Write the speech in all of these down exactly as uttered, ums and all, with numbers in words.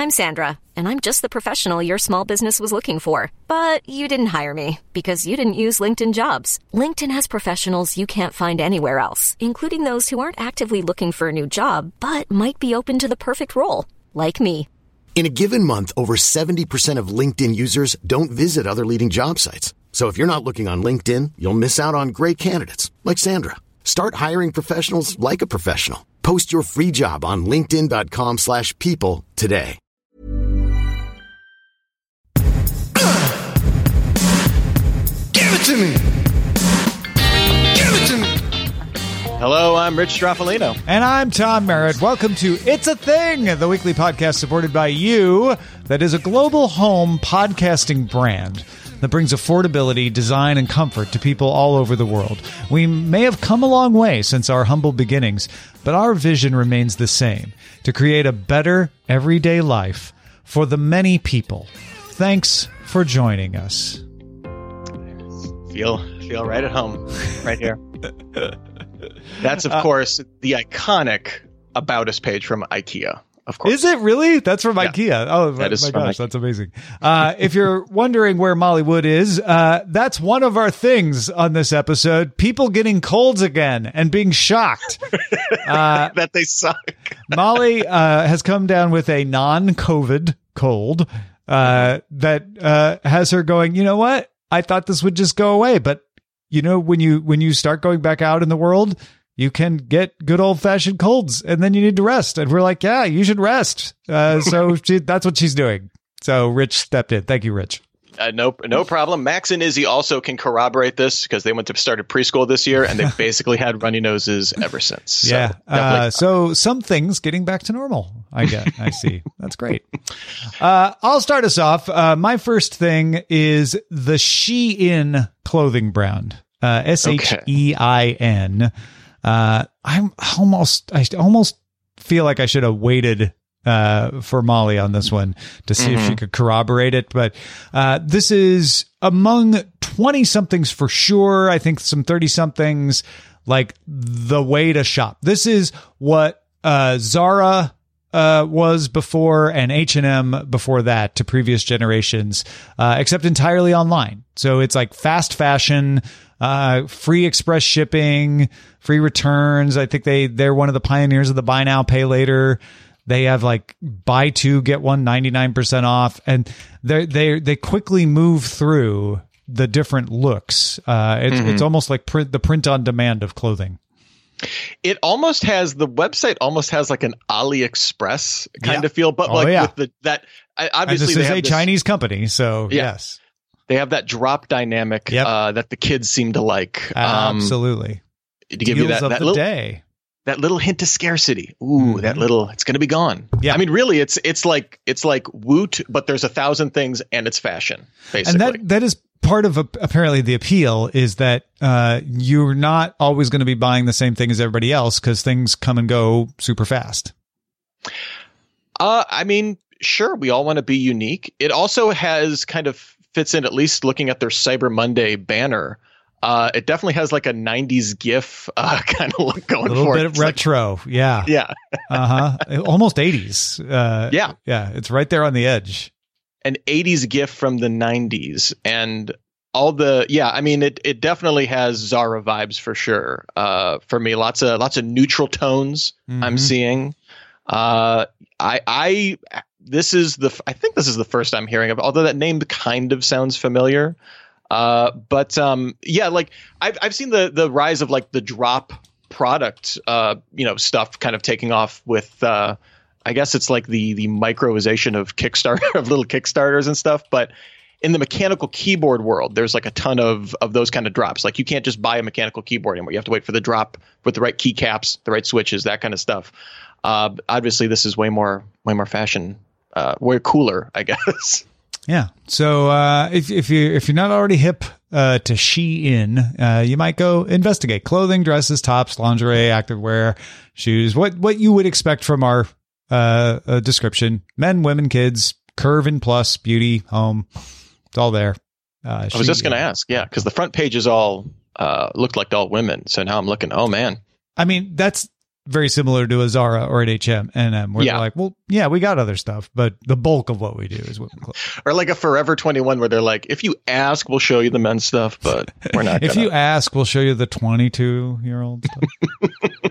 I'm Sandra, and I'm just the professional your small business was looking for. But you didn't hire me because you didn't use LinkedIn Jobs. LinkedIn has professionals you can't find anywhere else, including those who aren't actively looking for a new job, but might be open to the perfect role, like me. In a given month, over seventy percent of LinkedIn users don't visit other leading job sites. So if you're not looking on LinkedIn, you'll miss out on great candidates like Sandra. Start hiring professionals like a professional. Post your free job on linkedin.com slash people today. Give it to me! Give it to me! Hello, I'm Rich Straffolino. And I'm Tom Merritt. Welcome to It's a Thing, the weekly podcast supported by you that is a global home podcasting brand that brings affordability, design, and comfort to people all over the world. We may have come a long way since our humble beginnings, but our vision remains the same, to create a better everyday life for the many people. Thanks for joining us. Feel feel right at home, right here. That's, of uh, course, the iconic About Us page from IKEA. Of course. Is it really? That's from yeah. IKEA. Oh, that my, is my gosh, IKEA. That's amazing. Uh, if you're wondering where Molly Wood is, uh, that's one of our things on this episode. People getting colds again and being shocked. Uh, that they suck. Molly uh, has come down with a non-COVID cold uh, that uh, has her going, you know what? I thought this would just go away. But, you know, when you when you start going back out in the world, you can get good old-fashioned colds, and then you need to rest. And we're like, yeah, you should rest. Uh, so she, that's what she's doing. So Rich stepped in. Thank you, Rich. Uh, no, no problem. Max and Izzy also can corroborate this because they went to started preschool this year, and they've basically had runny noses ever since. So yeah. Uh, so some things getting back to normal. I get. I see. That's great. Uh, I'll start us off. Uh, my first thing is the Shein clothing brand. Uh, S H E I N. Uh, I'm almost, I almost feel like I should have waited, uh, for Molly on this one to see mm-hmm. if she could corroborate it. But, uh, this is among twenty somethings for sure. I think some thirty somethings, like the way to shop. This is what, uh, Zara, uh, was before and H and M before that to previous generations, uh, except entirely online. So it's like fast fashion, uh, free express shipping, free returns. I think they, they're one of the pioneers of the buy now, pay later. They have like buy two, get one ninety-nine percent off. And they they they quickly move through the different looks. Uh, it's, mm-hmm. it's almost like print, the print on demand of clothing. It almost has, the website almost has like an AliExpress kind yeah. of feel, but oh, like yeah. with the, that, obviously and this they is have a this, Chinese company. So yeah. yes. They have that drop dynamic yep. uh, that the kids seem to like. Um, Absolutely. To give you that, of that the little day. That little hint of scarcity. Ooh, mm-hmm. that little, it's going to be gone. Yeah. I mean, really, it's it's like it's like Woot, but there's a thousand things and it's fashion, basically. And that that is part of a, apparently the appeal is that uh, you're not always going to be buying the same thing as everybody else because things come and go super fast. Uh, I mean, sure, we all want to be unique. It also has kind of fits in, at least looking at their Cyber Monday banner. Uh, it definitely has like a nineties GIF uh, kind of look going for it. A little bit it's retro. Like, yeah. Yeah. uh-huh. Almost eighties. Uh, yeah. Yeah. It's right there on the edge. An eighties GIF from the nineties. And all the, yeah, I mean, it it definitely has Zara vibes for sure. Uh, for me, lots of lots of neutral tones mm-hmm. I'm seeing. Uh, I, I, this is the, I think this is the first I'm hearing of, although that name kind of sounds familiar. Uh, but, um, yeah, like I've, I've seen the, the rise of like the drop product, uh, you know, stuff kind of taking off with, uh, I guess it's like the, the microization of Kickstarter, of little Kickstarters and stuff. But in the mechanical keyboard world, there's like a ton of, of those kind of drops. Like you can't just buy a mechanical keyboard anymore. You have to wait for the drop with the right keycaps, the right switches, that kind of stuff. Uh, obviously, this is way more way more fashion, uh, way cooler, I guess. Yeah. So uh, if if you if you're not already hip uh, to Shein, uh, you might go investigate clothing, dresses, tops, lingerie, activewear, shoes. What what you would expect from our uh, uh, description: men, women, kids, curve and plus, beauty, home. It's all there. Uh, I was just going to ask, yeah, because the front page is all uh, looked like all women. So now I'm looking. Oh man. I mean, that's. very similar to a Zara or an H and M, where Yeah. they're like, well, yeah, we got other stuff, but the bulk of what we do is women clothes. Or like a Forever twenty-one where they're like, if you ask, we'll show you the men's stuff, but we're not If gonna. you ask, we'll show you the twenty-two-year-old stuff.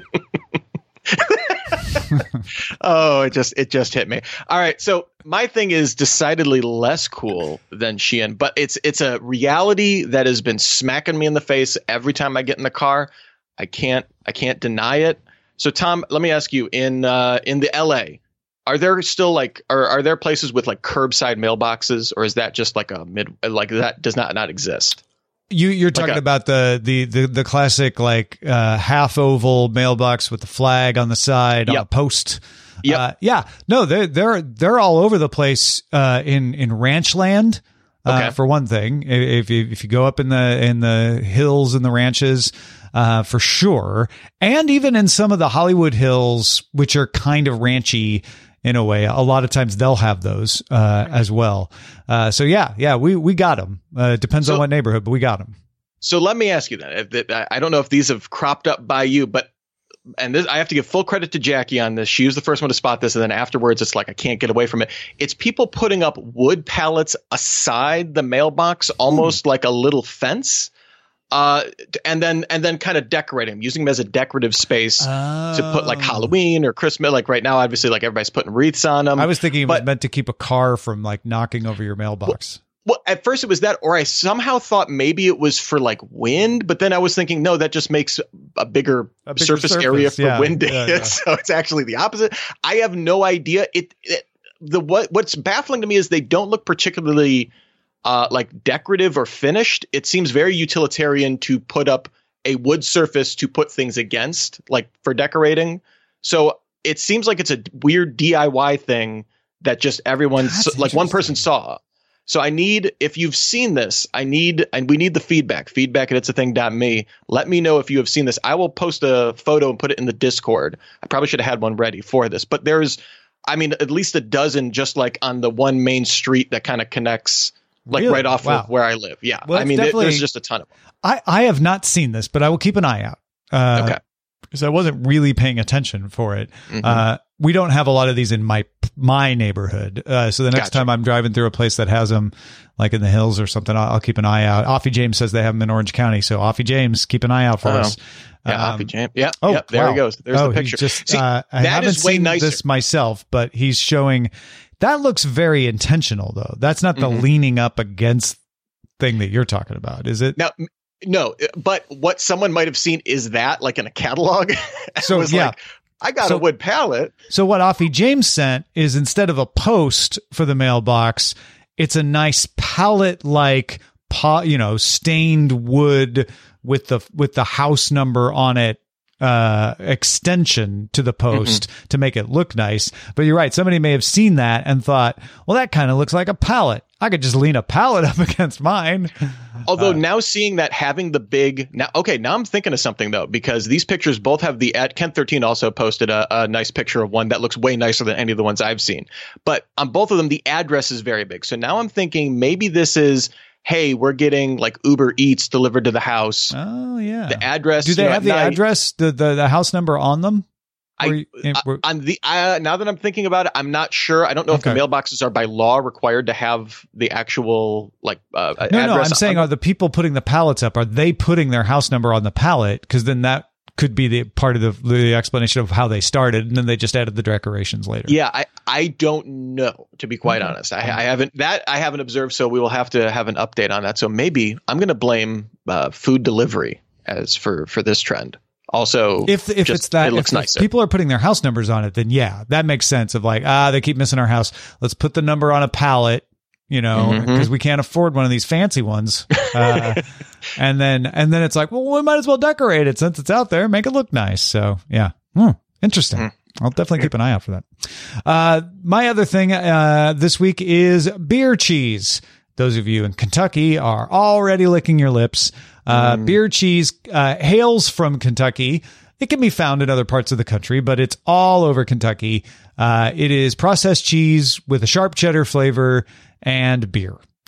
Oh, it just it just hit me. All right, so my thing is decidedly less cool than Shein, but it's it's a reality that has been smacking me in the face every time I get in the car. I can't I can't deny it. So Tom, let me ask you, in uh, in the L A, are there still like are are there places with like curbside mailboxes, or is that just like a mid like that does not not exist? You, you're talking Like a- about the, the, the, the classic like uh, half oval mailbox with the flag on the side on a Yep. post. Yep. Uh, yeah, no, they're they're they're all over the place uh, in in ranch land. Uh, Okay. For one thing, if you, if you go up in the in the hills and the ranches, uh, for sure, and even in some of the Hollywood Hills, which are kind of ranchy in a way, a lot of times they'll have those uh, as well. Uh, so yeah, yeah, we we got them. Uh, it depends So- on what neighborhood, but we got them. So let me ask you then. If that, I don't know if these have cropped up by you, but and this, I have to give full credit to Jackie on this. She was the first one to spot this, and then afterwards, it's like I can't get away from it. It's people putting up wood pallets aside the mailbox, almost like a little fence, uh, and then and then kind of decorating them, using them as a decorative space to put like Halloween or Christmas. Like right now, obviously, like everybody's putting wreaths on them. I was thinking it was but- meant to keep a car from like knocking over your mailbox. Well, at first it was that, or I somehow thought maybe it was for like wind, but then I was thinking, no, that just makes a bigger, A bigger surface, surface, area for yeah, wind to yeah, hit. yeah. So it's actually the opposite. I have no idea. It, it the what what's baffling to me is they don't look particularly uh, like decorative or finished. It seems very utilitarian to put up a wood surface to put things against, like for decorating. So it seems like it's a weird D I Y thing that just everyone, That's like one person interesting. saw. So I need, if you've seen this, I need, and we need the feedback, feedback at it's a thing dot me. Let me know if you have seen this. I will post a photo and put it in the Discord. I probably should have had one ready for this, but there's, I mean, at least a dozen just like on the one main street that kind of connects like Really? right off Wow. of where I live. Yeah. Well, I it's mean, there- definitely- there's just a ton of them. I, I have not seen this, but I will keep an eye out. Uh, Okay. Because I wasn't really paying attention for it. Mhm. Uh, we don't have a lot of these in my my neighborhood. Uh, so the next Gotcha. time I'm driving through a place that has them, like in the hills or something, I'll, I'll keep an eye out. Offie James says they have them in Orange County. So Offie James, keep an eye out for Oh. us. Yeah. Um, Offie Jam. Yeah. Oh, yeah. There wow. he goes. There's oh, the he's picture. Just, See, uh, I that haven't is way seen nicer. this myself, but he's showing that looks very intentional though. That's not the Mhm. leaning up against thing that you're talking about, is it? Now, m- no, but what someone might have seen is that like in a catalog. So, It was yeah. like, I got So- a wood pallet. So what Offie James sent is instead of a post for the mailbox, it's a nice pallet-like, po- you know, stained wood with the with the house number on it, uh, extension to the post to make it look nice. But you're right. Somebody may have seen that and thought, well, that kind of looks like a pallet. I could just lean a pallet up against mine. Although Uh, now seeing that having the big now, okay, now I'm thinking of something though, because these pictures both have the at Ken thirteen also posted a, a nice picture of one that looks way nicer than any of the ones I've seen. But on both of them, the address is very big. So now I'm thinking maybe this is, hey, we're getting like Uber Eats delivered to the house. Oh yeah. The address. Do they you know, have the now- address, the, the the house number on them? I- Or you- Uh, were- on the uh, now that I'm thinking about it, I'm not sure. I don't know if Okay. the mailboxes are by law required to have the actual like uh, No, address. no, I'm saying, on- are the people putting the pallets up, are they putting their house number on the pallet? Because then that could be the part of the, the explanation of how they started, and then they just added the decorations later. Yeah, I, I don't know, to be quite Okay. honest. I, I haven't that I haven't observed, so we will have to have an update on that. So maybe I'm going to blame uh, food delivery as for for this trend. Also, If if just, it's that, it looks if, if nicer. people are putting their house numbers on it, then yeah, that makes sense. Of like, ah, they keep missing our house. Let's put the number on a pallet, you know, Mhm. because we can't afford one of these fancy ones. Uh, and then and then it's like, well, we might as well decorate it since it's out there, make it look nice. So yeah, hmm, interesting. Mhm. I'll definitely keep an eye out for that. Uh, my other thing uh, this week is beer cheese. Those of you in Kentucky are already licking your lips. Uh, Beer cheese uh, hails from Kentucky. It can be found in other parts of the country, but it's all over Kentucky. Uh, it is processed cheese with a sharp cheddar flavor and beer.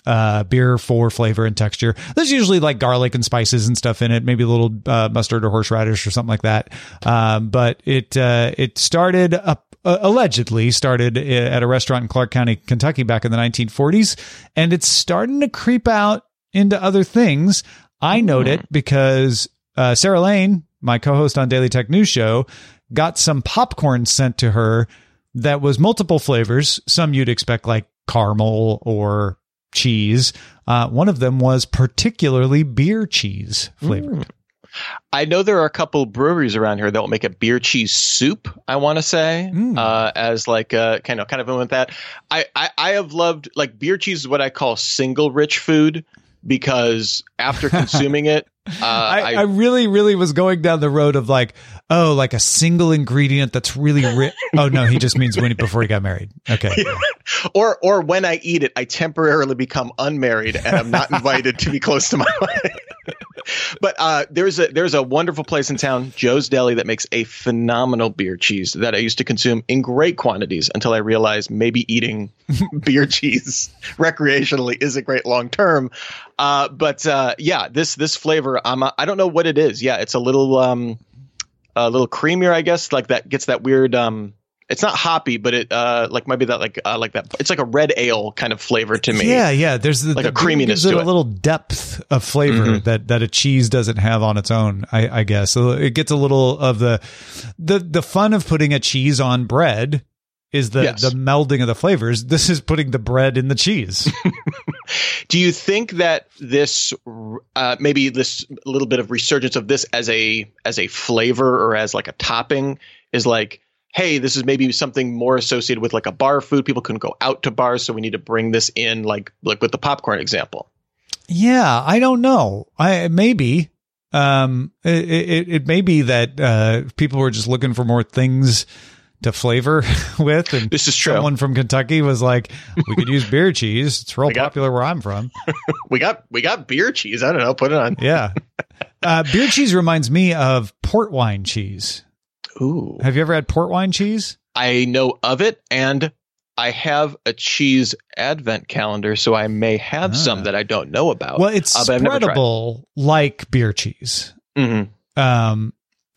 uh, beer for flavor and texture. There's usually like garlic and spices and stuff in it, maybe a little uh, mustard or horseradish or something like that. Um, but it uh, it started up, uh, allegedly started at a restaurant in Clark County, Kentucky back in the nineteen forties, and it's starting to creep out into other things. I note it because uh, Sarah Lane, my co-host on Daily Tech News Show, got some popcorn sent to her that was multiple flavors. Some you'd expect like caramel or cheese. Uh, one of them was particularly beer cheese flavored. Mm. I know there are a couple breweries around here that will make a beer cheese soup, I want to say, mm. uh, as like a kind of kind of with that. I, I, I have loved like beer cheese is what I call single rich food, because after consuming it, uh, I, I, I really, really was going down the road of like, oh, like a single ingredient that's really rich. Oh no, he just means when before he got married. Okay. Yeah. Or, or when I eat it, I temporarily become unmarried and I'm not invited to be close to my wife. But uh, there's a there's a wonderful place in town, Joe's Deli, that makes a phenomenal beer cheese that I used to consume in great quantities until I realized maybe eating beer cheese recreationally isn't great long term. Uh, but uh, yeah, this this flavor, I'm a, I don't know what it is. Yeah, it's a little um, a little creamier, I guess. Like that gets that weird. Um, it's not hoppy, but it uh, like maybe that like uh, like that. It's like a red ale kind of flavor to me. Yeah, yeah. There's the, like the, a creaminess gives to it. it. A little depth of flavor mm-hmm. that that a cheese doesn't have on its own. I, I guess so. It gets a little of the the the fun of putting a cheese on bread. Is the, yes. the melding of the flavors. This is putting the bread in the cheese. Do you think that this uh, maybe this little bit of resurgence of this as a as a flavor or as like a topping is like, hey, this is maybe something more associated with like a bar food. People couldn't go out to bars, so we need to bring this in, like like with the popcorn example. Yeah, I don't know. I maybe um, it, it it may be that uh, people were just looking for more things to flavor with, and this is true. Someone from Kentucky was like, we could use beer cheese. It's real got, popular where I'm from. we got we got beer cheese. I don't know. Put it on. Yeah. Uh, beer cheese reminds me of port wine cheese. Ooh. Have you ever had port wine cheese? I know of it, and I have a cheese advent calendar, so I may have ah. some that I don't know about. Well, it's uh, spreadable like beer cheese. Mm-hmm. Um,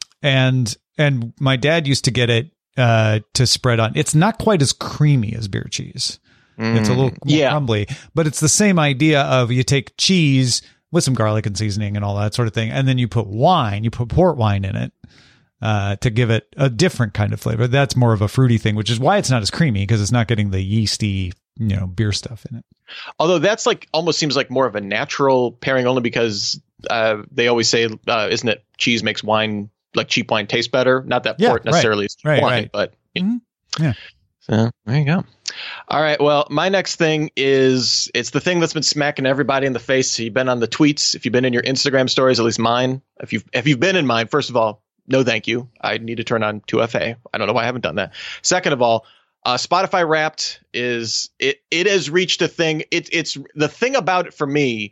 and and my dad used to get it Uh, to spread on. It's not quite as creamy as beer cheese. Mm, it's a little more yeah. crumbly, but it's the same idea of you take cheese with some garlic and seasoning and all that sort of thing, and then you put wine, you put port wine in it uh, to give it a different kind of flavor. That's more of a fruity thing, which is why it's not as creamy, because it's not getting the yeasty, you know, beer stuff in it. Although that's like almost seems like more of a natural pairing, only because uh, they always say, uh, isn't it, cheese makes wine, like cheap wine, taste better. Not that yeah, port necessarily right, is right, wine, right. but you know. Mm-hmm. Yeah. So there you go. All right. Well, my next thing is it's the thing that's been smacking everybody in the face. So you've been on the tweets. If you've been in your Instagram stories, at least mine. If you've if you've been in mine, first of all, no, thank you. I need to turn on two F A. I don't know why I haven't done that. Second of all, uh, Spotify Wrapped is it. It has reached a thing. It's it's the thing about it for me.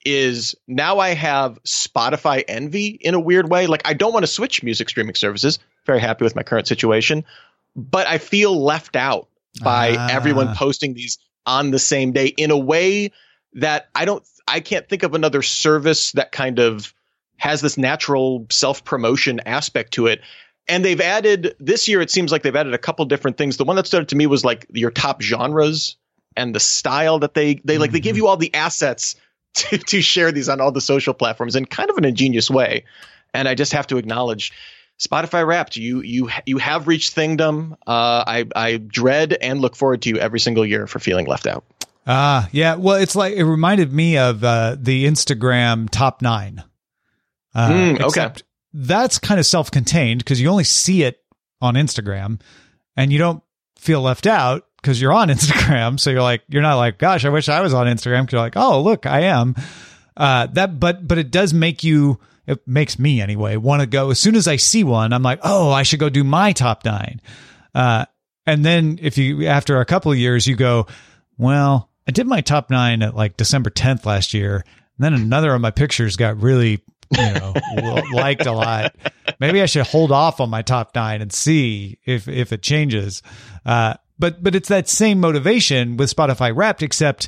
Is now I have Spotify envy in a weird way. Like I don't want to switch music streaming services. Very happy with my current situation, but I feel left out by ah. everyone posting these on the same day in a way that I don't, I can't think of another service that kind of has this natural self-promotion aspect to it. And they've added this year, it seems like they've added a couple different things. The one that stood out to me was like your top genres and the style that they, they mm-hmm. like, they give you all the assets To, to share these on all the social platforms in kind of an ingenious way. And I just have to acknowledge Spotify Wrapped. You you you have reached Thingdom. Uh, I, I dread and look forward to you every single year for feeling left out. Ah, uh, yeah. Well, it's like it reminded me of uh, the Instagram top nine. Uh, mm, okay. That's kind of self-contained because you only see it on Instagram and you don't feel left out. Because you're on Instagram, so you're like, you're not like, gosh, I wish I was on Instagram. Because you're like, oh, look, I am. Uh, that, but, but it does make you, it makes me anyway, want to go. As soon as I see one, I'm like, oh, I should go do my top nine. Uh, and then if you, after a couple of years, you go, well, I did my top nine at like December tenth last year. And then another of my pictures got really, you know, liked a lot. Maybe I should hold off on my top nine and see if, if it changes. Uh, But but it's that same motivation with Spotify Wrapped, except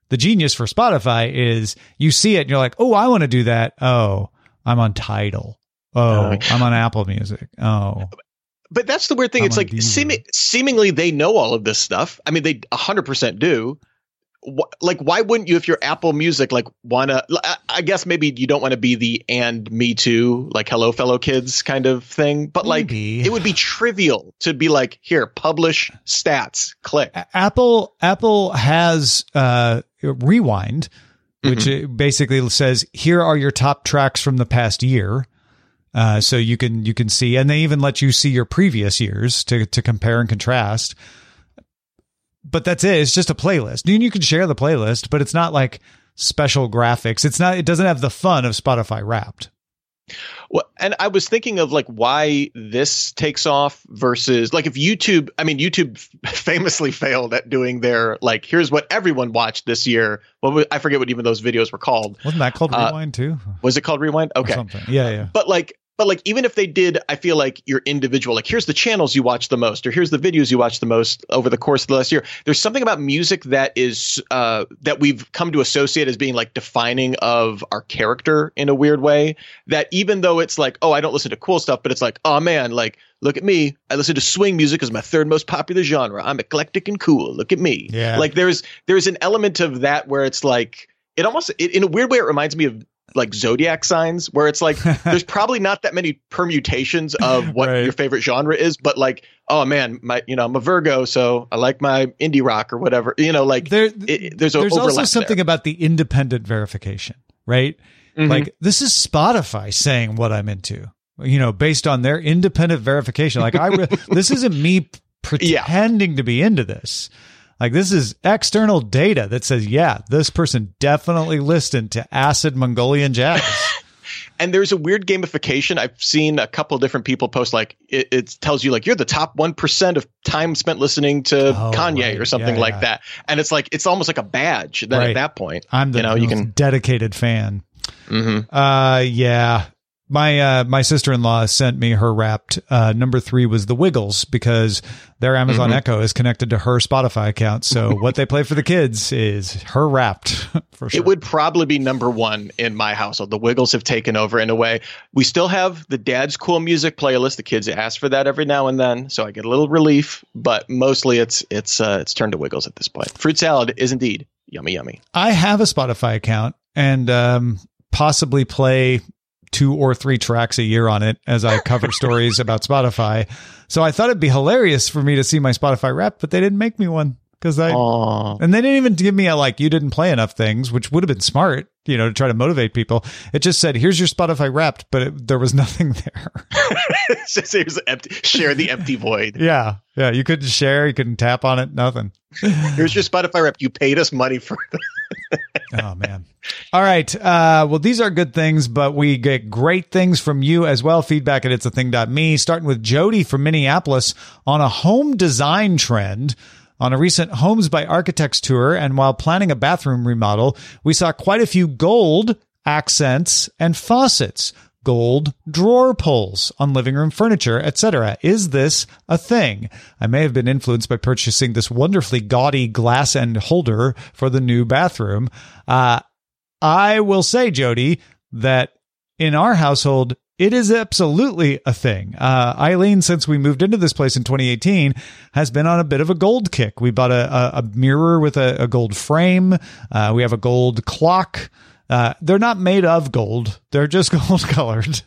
The genius for Spotify is you see it and you're like, oh, I want to do that. Oh, I'm on Tidal. Oh, I'm on Apple Music. Oh. But that's the weird thing. I'm it's like seem- seemingly they know all of this stuff. I mean, they one hundred percent do. Like, why wouldn't you, if you're Apple Music, like, want to, I guess maybe you don't want to be the and me too, like, hello, fellow kids kind of thing. But maybe. Like, it would be trivial to be like, here, publish stats, click. Apple, Apple has uh, Rewind, which mm-hmm. basically says, here are your top tracks from the past year. Uh, so you can, you can see, and they even let you see your previous years to, to compare and contrast. But that's it. It's just a playlist. You, you can share the playlist, but it's not like special graphics. It's not, it doesn't have the fun of Spotify Wrapped. Well, and I was thinking of like why this takes off versus like if YouTube, I mean, YouTube famously failed at doing their, like, here's what everyone watched this year. Well, I forget what even those videos were called. Wasn't that called uh, Rewind too? Was it called Rewind? Okay. Yeah, yeah. But like, But like, even if they did, I feel like your individual, like, here's the channels you watch the most, or here's the videos you watch the most over the course of the last year. There's something about music that is uh, that we've come to associate as being like defining of our character in a weird way, that even though it's like, oh, I don't listen to cool stuff, but it's like, oh man, like, look at me. I listen to swing music as my third most popular genre. I'm eclectic and cool. Look at me. Yeah. Like there's there's an element of that where it's like, it almost, it, in a weird way, it reminds me of like zodiac signs, where it's like there's probably not that many permutations of what right. your favorite genre is, but like, oh man, my you know I'm a Virgo, so I like my indie rock or whatever, you know, like there, it, there's a there's also something there. about the independent verification, right? Mm-hmm. Like this is Spotify saying what I'm into, you know, based on their independent verification. Like I re- this isn't me pretending yeah. to be into this. Like this is external data that says, yeah, this person definitely listened to acid Mongolian jazz. And there's a weird gamification. I've seen a couple of different people post like it, it tells you like you're the top one percent of time spent listening to oh, Kanye right. or something yeah, like yeah. that. And it's like it's almost like a badge. Then right. at that point, I'm the you know, you can dedicated fan. Mm-hmm. Uh, yeah. My uh, my sister-in-law sent me her Wrapped. Uh, number three was the Wiggles because their Amazon mm-hmm. Echo is connected to her Spotify account. So what they play for the kids is her Wrapped for sure. It would probably be number one in my household. The Wiggles have taken over in a way. We still have the Dad's Cool Music playlist. The kids ask for that every now and then, so I get a little relief. But mostly it's it's uh, it's turned to Wiggles at this point. Fruit salad is indeed yummy, yummy. I have a Spotify account and um, possibly play two or three tracks a year on it as I cover stories about Spotify. So I thought it'd be hilarious for me to see my Spotify Wrapped, but they didn't make me one because I, Aww. and they didn't even give me a, like, you didn't play enough things, which would have been smart, you know, to try to motivate people. It just said, here's your Spotify Wrapped, but it, there was nothing there. It's just, it was empty. Share the empty void. Yeah. Yeah. You couldn't share. You couldn't tap on it. Nothing. Here's your Spotify Wrapped. You paid us money for it. Oh, man. All right. Uh, well, these are good things, but we get great things from you as well. Feedback at it's a thing dot me, starting with Jody from Minneapolis on a home design trend. On a recent Homes by Architects tour, and while planning a bathroom remodel, we saw quite a few gold accents and faucets, gold drawer pulls on living room furniture, et cetera. Is this a thing? I may have been influenced by purchasing this wonderfully gaudy glass end holder for the new bathroom. Uh, I will say, Jody, that in our household, it is absolutely a thing. Uh, Eileen, since we moved into this place in twenty eighteen, has been on a bit of a gold kick. We bought a, a, a mirror with a, a gold frame. Uh, we have a gold clock. Uh, they're not made of gold. They're just gold colored.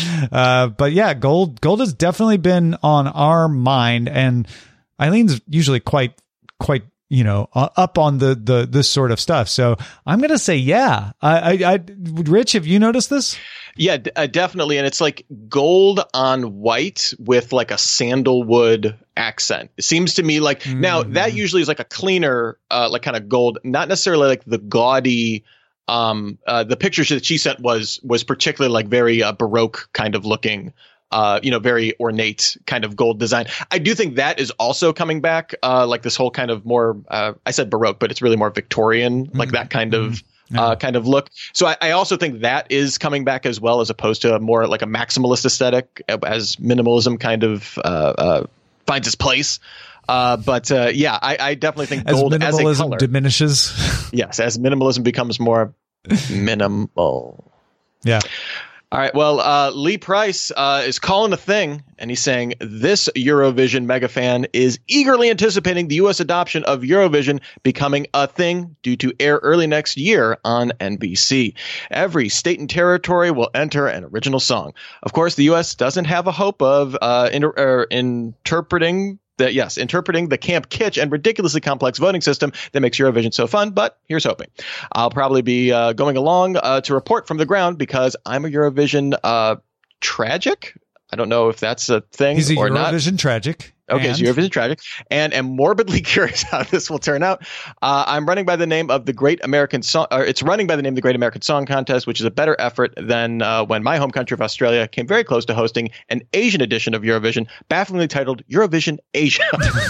Uh, but yeah, gold, gold has definitely been on our mind, and Eileen's usually quite, quite, you know, uh, up on the, the, this sort of stuff. So I'm going to say, yeah, I, I, I, Rich, have you noticed this? Yeah, d- uh, definitely. And it's like gold on white with like a sandalwood accent. It seems to me like mm-hmm. now that usually is like a cleaner, uh, like kind of gold, not necessarily like the gaudy. Um, uh, the picture that she sent was was particularly like very uh, Baroque kind of looking, uh, you know, very ornate kind of gold design. I do think that is also coming back, uh, like this whole kind of more, uh, I said Baroque, but it's really more Victorian, mm-hmm. like that kind of. Mm-hmm. Uh, kind of look. So I, I also think that is coming back as well, as opposed to a more like a maximalist aesthetic, as minimalism kind of uh, uh, finds its place. Uh, but uh, yeah, I, I definitely think as gold as a minimalism color diminishes. Yes, as minimalism becomes more minimal. Yeah. All right. Well, uh, Lee Price uh, is calling a thing, and he's saying this Eurovision mega fan is eagerly anticipating the U S adoption of Eurovision becoming a thing due to air early next year on N B C. Every state and territory will enter an original song. Of course, the U S doesn't have a hope of uh, inter- er, interpreting that, yes, interpreting the camp kitsch and ridiculously complex voting system that makes Eurovision so fun, but here's hoping. I'll probably be uh, going along uh, to report from the ground because I'm a Eurovision uh, tragic. I don't know if that's a thing He's a or not. Eurovision tragic. Okay, and? so Eurovision tragic, and am morbidly curious how this will turn out. Uh, I'm running by the name of the Great American Song. Or it's running by the name of the Great American Song Contest, which is a better effort than uh, when my home country of Australia came very close to hosting an Asian edition of Eurovision, bafflingly titled Eurovision Asia.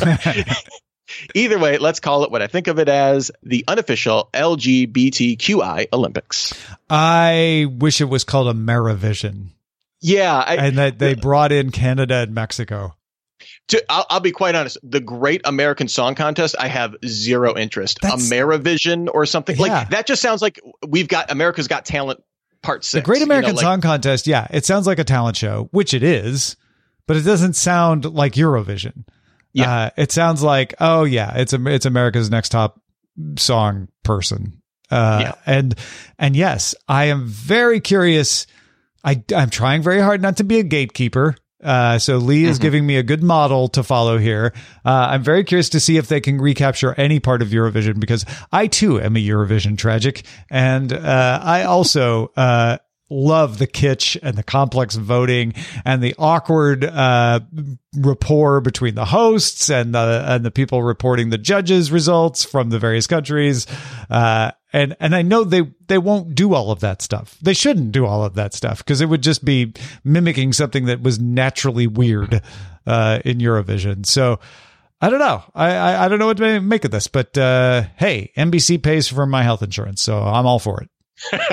Either way, let's call it what I think of it as the unofficial L G B T Q I Olympics. I wish it was called Amerivision. Yeah, I, and that they brought in Canada and Mexico. To, I'll, I'll be quite honest. The Great American Song Contest, I have zero interest. That's, Amerivision or something yeah. like that. Just sounds like we've got America's Got Talent Part Six. The Great American you know, like, Song Contest. Yeah, it sounds like a talent show, which it is, but it doesn't sound like Eurovision. Yeah, uh, it sounds like oh yeah, it's a, it's America's Next Top Song person. Uh, yeah. and and yes, I am very curious. I I'm trying very hard not to be a gatekeeper. Uh, so Lee is mm-hmm. giving me a good model to follow here. Uh, I'm very curious to see if they can recapture any part of Eurovision because I too am a Eurovision tragic. And, uh, I also, uh, love the kitsch and the complex voting and the awkward, uh, rapport between the hosts and the, and the people reporting the judges' results from the various countries. Uh, And and I know they, they won't do all of that stuff. They shouldn't do all of that stuff because it would just be mimicking something that was naturally weird uh, in Eurovision. So I don't know. I, I, I don't know what to make of this. But uh, hey, N B C pays for my health insurance, so I'm all for it.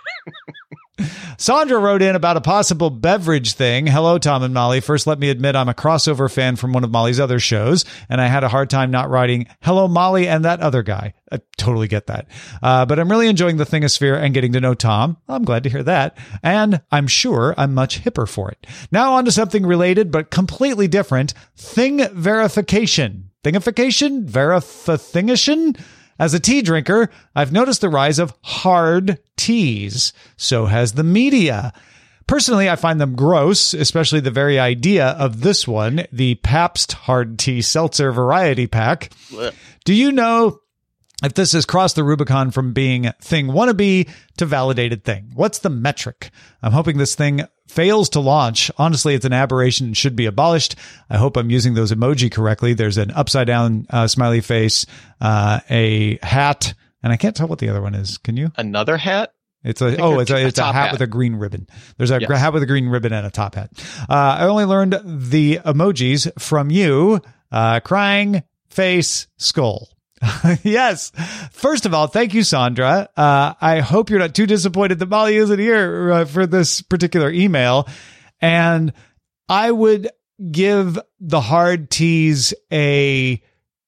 Sandra wrote in about a possible beverage thing. Hello, Tom and Molly. First, let me admit I'm a crossover fan from one of Molly's other shows, and I had a hard time not writing hello, Molly, and that other guy. I totally get that. Uh, but I'm really enjoying the Thingosphere and getting to know Tom. I'm glad to hear that. And I'm sure I'm much hipper for it. Now on to something related, but completely different. Thing verification. Thingification? Verifithingation? As a tea drinker, I've noticed the rise of hard teas. So has the media. Personally, I find them gross, especially the very idea of this one, the Pabst Hard Tea Seltzer Variety Pack. Blech. Do you know if this has crossed the Rubicon from being thing wannabe to validated thing? What's the metric? I'm hoping this thing fails to launch. Honestly, it's an aberration and should be abolished. I hope I'm using those emoji correctly. There's an upside down uh, smiley face, uh, a hat, and I can't tell what the other one is. Can you? Another hat? It's a oh, it's a it's a, a hat, hat with a green ribbon. There's a yes. hat with a green ribbon and a top hat. Uh, I only learned the emojis from you. Uh, crying face skull. Yes. First of all, thank you, Sandra. Uh, I hope you're not too disappointed that Molly isn't here uh, for this particular email. And I would give the hard teas a,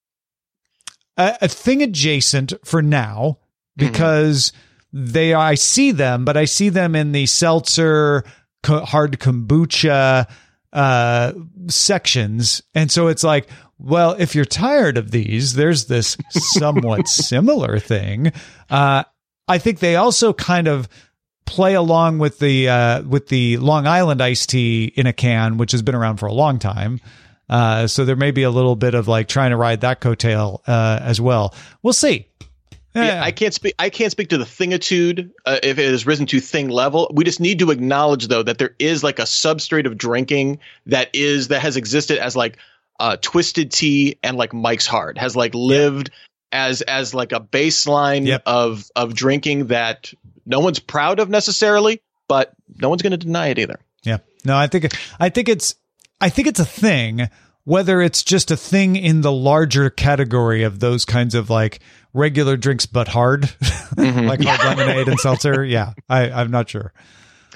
a, a thing adjacent for now because mm-hmm. they are, I see them, but I see them in the seltzer, co- hard kombucha, uh, sections. And so it's like, well, if you're tired of these, there's this somewhat similar thing. Uh, I think they also kind of play along with the uh, with the Long Island iced tea in a can, which has been around for a long time. Uh, so there may be a little bit of like trying to ride that coattail uh, as well. We'll see. Yeah, I can't speak. I can't speak to the thingitude uh, if it has risen to thing level. We just need to acknowledge, though, that there is like a substrate of drinking that is that has existed as like. Uh, Twisted Tea and like Mike's Hard has like lived yep. as as like a baseline yep. of of drinking that no one's proud of necessarily, but no one's going to deny it either. Yeah, no, I think I think it's I think it's a thing. Whether it's just a thing in the larger category of those kinds of like regular drinks but hard, mm-hmm. like hard lemonade and seltzer. Yeah, I, I'm not sure.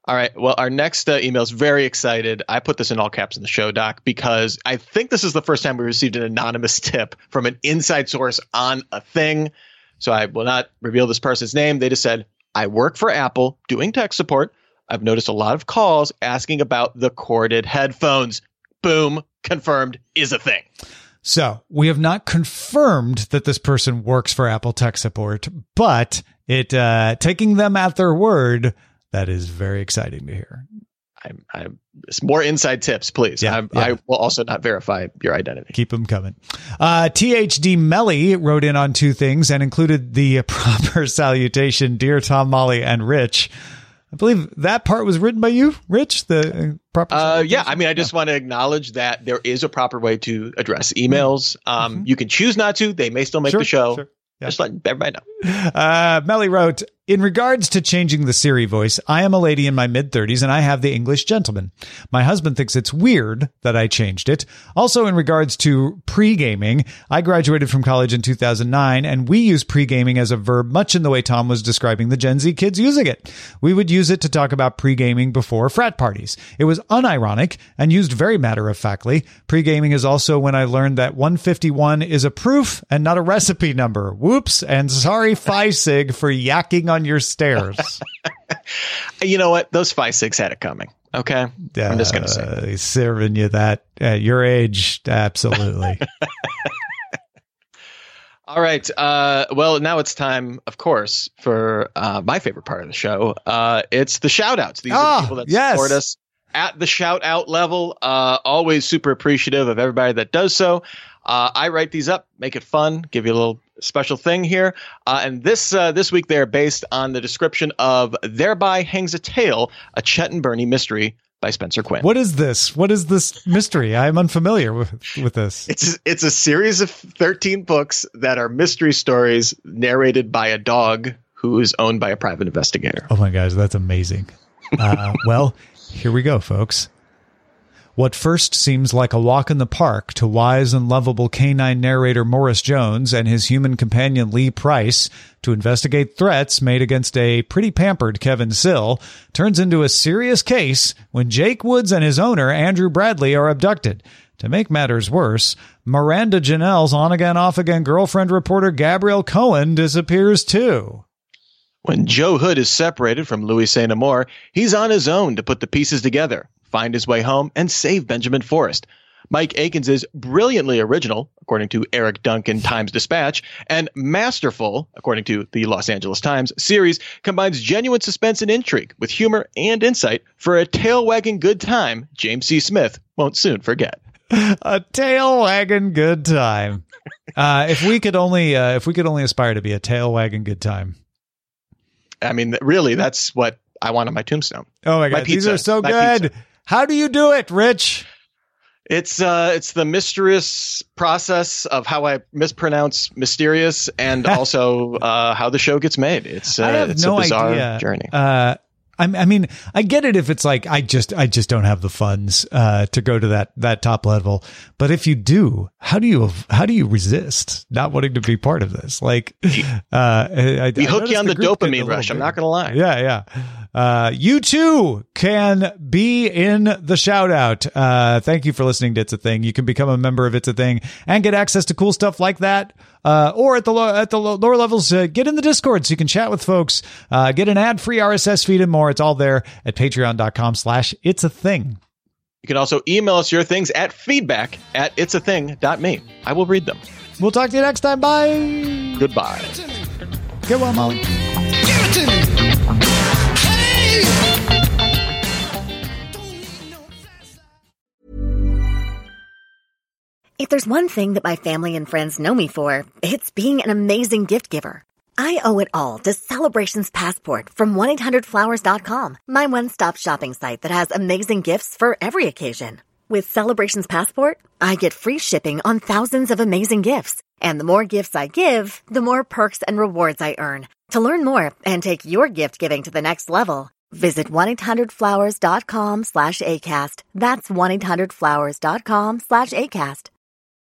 All right. Well, our next uh, email is very excited. I put this in all caps in the show doc because I think this is the first time we received an anonymous tip from an inside source on a thing. So I will not reveal this person's name. They just said, I work for Apple doing tech support. I've noticed a lot of calls asking about the corded headphones. Boom. Confirmed is a thing. So we have not confirmed that this person works for Apple tech support, but it uh, taking them at their word, that is very exciting to hear. I'm, I'm more inside tips, please. Yeah, I'm, yeah. I will also not verify your identity. Keep them coming. Uh, T H D Melly wrote in on two things and included the proper salutation, dear Tom, Molly, and Rich. I believe that part was written by you, Rich, the proper uh, yeah, I mean, I just yeah. want to acknowledge that there is a proper way to address emails. Um, mm-hmm. You can choose not to. They may still make sure, the show. Sure. Yeah. Just letting everybody know. Uh, Melly wrote, in regards to changing the Siri voice, I am a lady in my mid-thirties and I have the English gentleman. My husband thinks it's weird that I changed it. Also, in regards to pre-gaming, I graduated from college in two thousand nine and we use pre-gaming as a verb much in the way Tom was describing the Gen Z kids using it. We would use it to talk about pre-gaming before frat parties. It was unironic and used very matter-of-factly. Pre-gaming is also when I learned that one fifty-one is a proof and not a recipe number. Whoops, and sorry, Phi-Sig, for yakking on your stairs. You know what? Those Phi-Sigs had it coming. Okay? Uh, I'm just going to say. He's serving you that at your age. Absolutely. All right. Uh, well, now it's time, of course, for uh, my favorite part of the show. Uh, it's the shout-outs. These oh, are the people that yes. support us at the shout-out level. Uh, always super appreciative of everybody that does so. Uh, I write these up, make it fun, give you a little special thing here. Uh, and this uh, this week, they're based on the description of Thereby Hangs a Tale, a Chet and Bernie mystery by Spencer Quinn. What is this? What is this mystery? I'm unfamiliar with, with this. It's, it's a series of thirteen books that are mystery stories narrated by a dog who is owned by a private investigator. Oh, my gosh, that's amazing. Uh, well, here we go, folks. What first seems like a walk in the park to wise and lovable canine narrator Morris Jones and his human companion Lee Price to investigate threats made against a pretty pampered Kevin Sill turns into a serious case when Jake Woods and his owner Andrew Bradley are abducted. To make matters worse, Miranda Janelle's on-again, off-again girlfriend reporter Gabrielle Cohen disappears too. When Joe Hood is separated from Louis Saint Amour, he's on his own to put the pieces together, find his way home, and save Benjamin Forrest. Mike Akins is brilliantly original, according to Eric Duncan Times Dispatch, and masterful, according to the Los Angeles Times. Series combines genuine suspense and intrigue with humor and insight for a tail-wagging good time James C. Smith won't soon forget. A tail-wagging good time. Uh, if we could only, uh, if we could only aspire to be a tail-wagging good time. I mean, really, that's what I want on my tombstone. Oh my God, my these pizza, are so good. Pizza. How do you do it, Rich? It's uh, it's the mysterious process of how I mispronounce mysterious, and also uh, how the show gets made. It's uh, I have it's no a bizarre idea. journey. Uh, I, I mean, I get it if it's like I just I just don't have the funds uh, to go to that that top level. But if you do, how do you how do you resist not wanting to be part of this? Like, uh, I, we I hook you on the, the dopamine rush. Bit. I'm not going to lie. Yeah, yeah. Uh, you too can be in the shout out. Uh, thank you for listening to It's a Thing. You can become a member of It's a Thing and get access to cool stuff like that. Uh, or at the low, at the lower levels, uh, get in the Discord so you can chat with folks, uh, get an ad free R S S feed and more. It's all there at patreon.com slash it's a thing. You can also email us your things at feedback at it's a thing dot me. I will read them. We'll talk to you next time. Bye. Goodbye. Get well, Molly. Give it to me. If there's one thing that my family and friends know me for, it's being an amazing gift giver. I owe it all to Celebrations Passport from one eight hundred flowers dot com, my one-stop shopping site that has amazing gifts for every occasion. With Celebrations Passport, I get free shipping on thousands of amazing gifts. And the more gifts I give, the more perks and rewards I earn. To learn more and take your gift giving to the next level, visit one eight hundred flowers dot com slash ACAST. That's one eight hundred flowers dot com slash ACAST.